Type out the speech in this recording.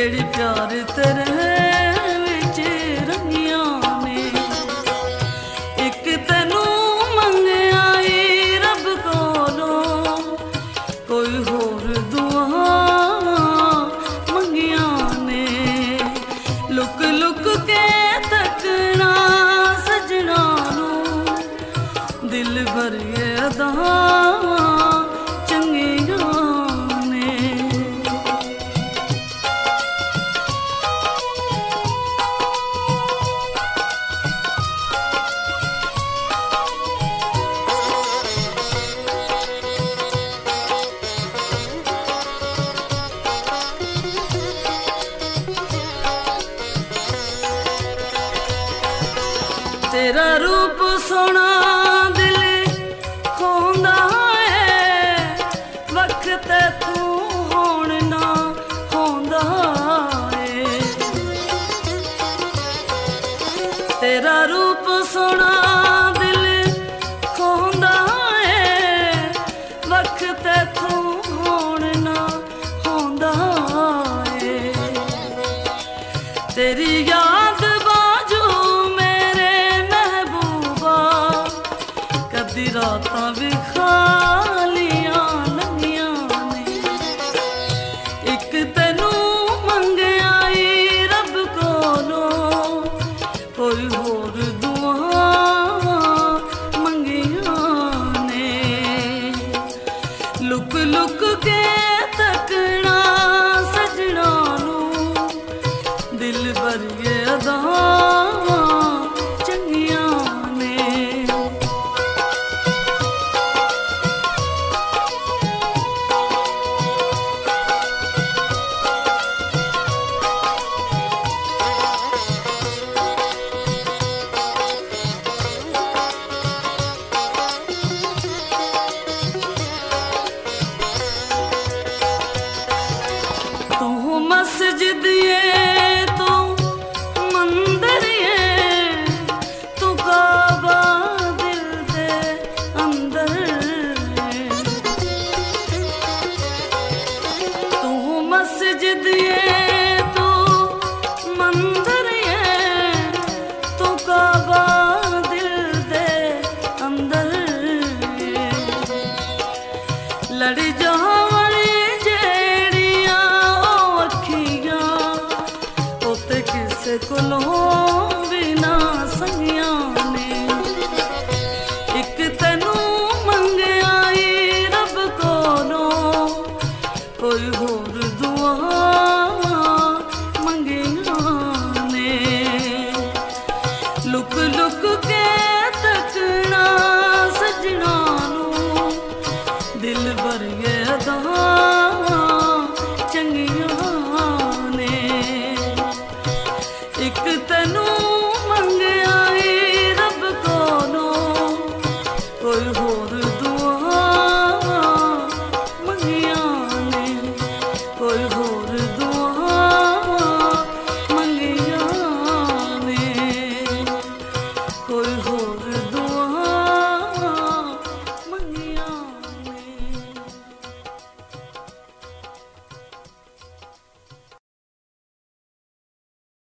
जेड़ी प्यार तेरे विच रंगियां ने। एक तेनू मंगया ई रब कोलों, कोई होर दुआ मंगियां ने। लुक लुक के तकना सजना नू, दिल भरिए अदा चंगियां ने। तेरा रूप सोना दिल खोंदा है, वक्त तू होण ना होंदा है। तेरा रूप सोना दिल खोंदा है, वक्त तू होण ना होंदा है। तेरी याद कदी रातां भी खालियां लंघियां ने। एक तेनू मंगया ई रब कोलों, कोई होर दुआ मंगियां ने। लुक लुक के तकना सजना नू, दिल भरिए अदा चंगियां ने। मस्जिद ये